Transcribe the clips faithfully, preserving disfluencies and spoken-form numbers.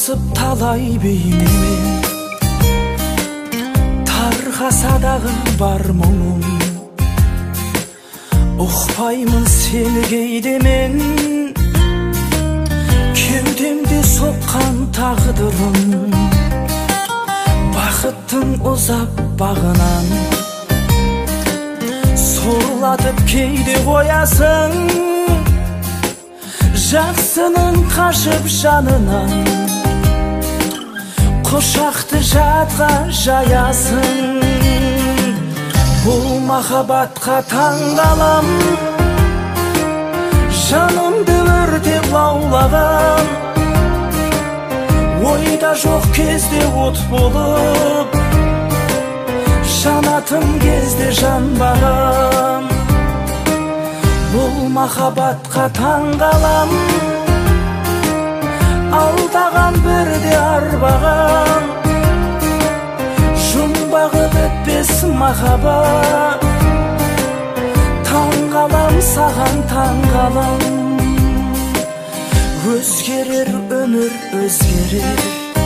Сырласып талай бейнемен тарқаса дағы бар мұңым, ұқпаймын сені кейде мен, кеудемде соққан тағдырым, бақыттың ұзап бағынан сорлатып кейде қоясың, жақсының қашып жанынан құшақты жатқа жаясың. Бұл махаббатқа таңғалам, жанымды өртеп лаулаған, ойда жоқ кезде от болып, жанатын кезде жанбаған. Бұл махаббатқа таңғалам, алдаған бірде арбаған, жұмбағы бітпес махаббат. Таңғалам саған таңғалам, өзгерер өмір өзгерер,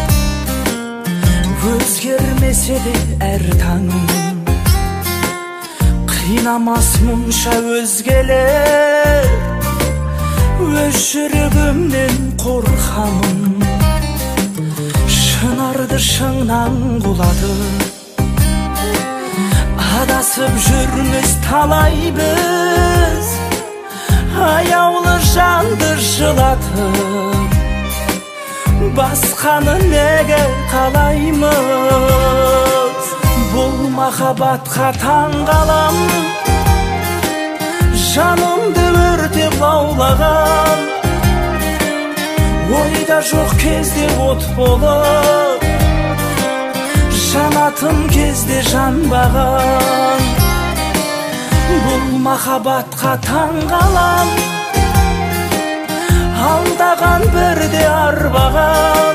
өзгермесе де әр таңым, қинамас мұнша өзгелер, өз жүрегімнен қорқамын. Шынарды шыңнан құлатып, адасып жүрміз талай біз, аяулы жанды жылатып, басқаны неге қалаймыз? Бұл махаббатқа таңғалам, жанымды өртеп лаулаған, ойда жоқ кезде от болып, жанатын кезде жанбаған. Бұл махаббатқа таңғалам, алдаған бірде арбаған,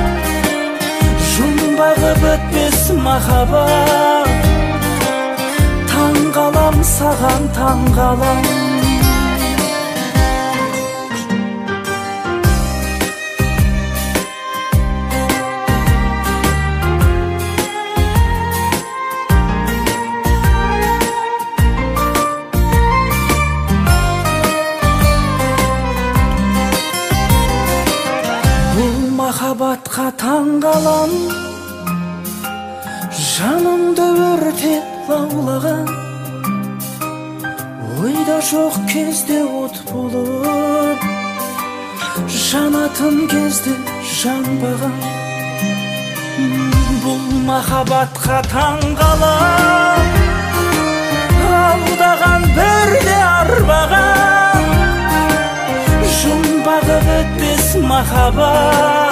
жұмбағы бітпес махаббат. Таңғалам саған таңғалам, махаббатқа таңғалам, жанымды өртеп лаулаған, ойда жоқ кезде от болып, жанатын кезде жанбаған. Бұл махаббатқа таңғалам, алдаған бірде арбаған, жұмбағы бітпес махаббат.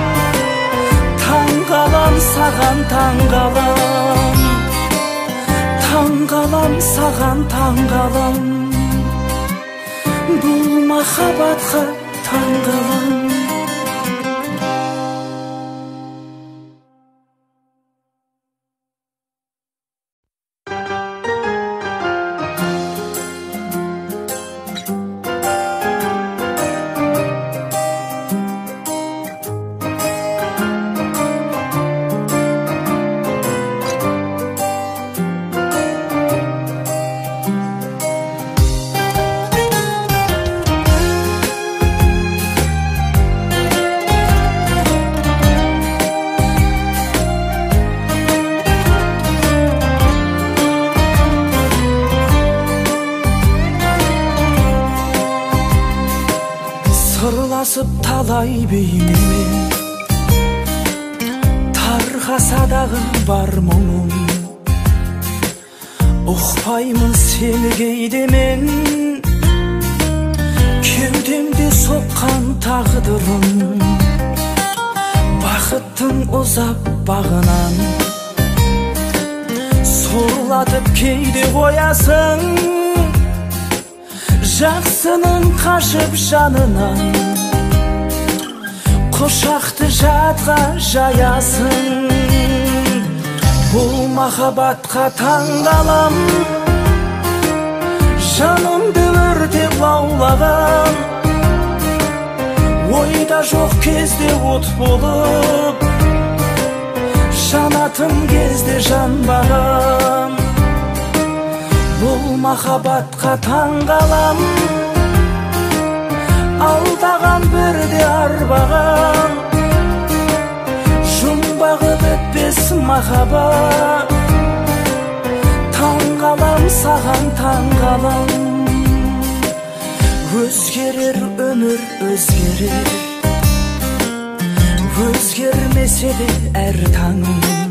Таңғалам саған таңғалам, таңғалам саған таңғалам, бұл махаббатқа таңғалам. Сырласып талай бейнемен тарқаса дағы бар мұңым, ұқпаймын сені кейде мен, кеудемде соққан тағдырым, бақыттың ұзап бағынан сорлатып кейде қоясың, жақсының қашып жанынан құшақты жатқа жаясың. Бұл махаббатқа таңғалам, жанымды өртеп лаулаған, ойда ойда жоқ кезде от болып, жанатын кезде жанбаған. Бұл махаббатқа таңғалам, алдаған бірде арбаған. Жұмбағы бітпес махаббат, таңғалам саған таңғалам. Өзгерер өмір өзгерер, өзгермесе де әр таңым.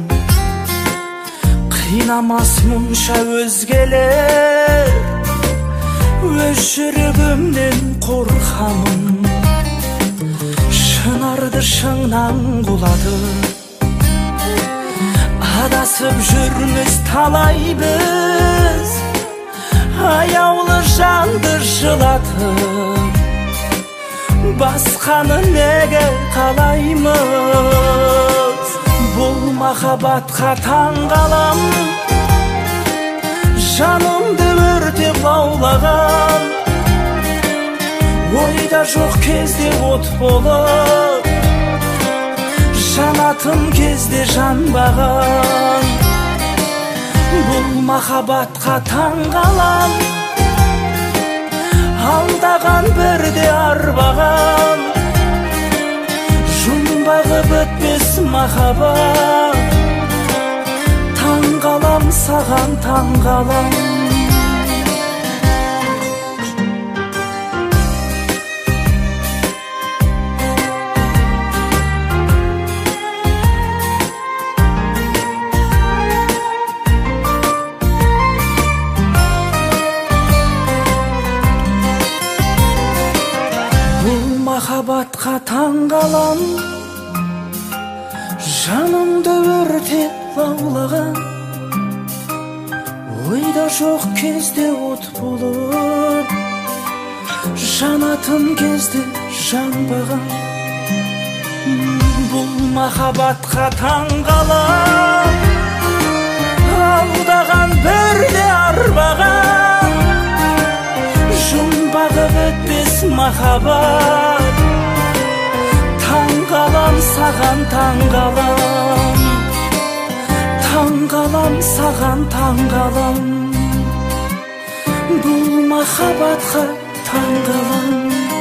Қинамас мұнша өзгелер, өз жүрегімнен қорқамын. Шынарды шыңнан құлатып, адасып жүрміз талай біз. Аяулы жанды жылатып, басқаны неге қалаймыз? Бұл махаббатқа таңғалам, жанымды өртеп лаулаған. Ойда жоқ кезде от болып, жанатын кезде жанбаған. Бұл махаббатқа таңғалам, алдаған бірде арбаған. Жұмбағы бітпес махаббат, таңғалам саған таңғалам. Махаббатқа таңғалам, жанымды өртеп лаулаған. Ойда жоқ кезде от болып, жанатын кезде жанбаған. Бұл махаббатқа таңғалам, алдаған бірде арбаған. Жұмбағы бітпес махаббат, таңғалам саған таңғалам. Таңғалам саған таңғалам. Бұл махаббатқа таңғалам.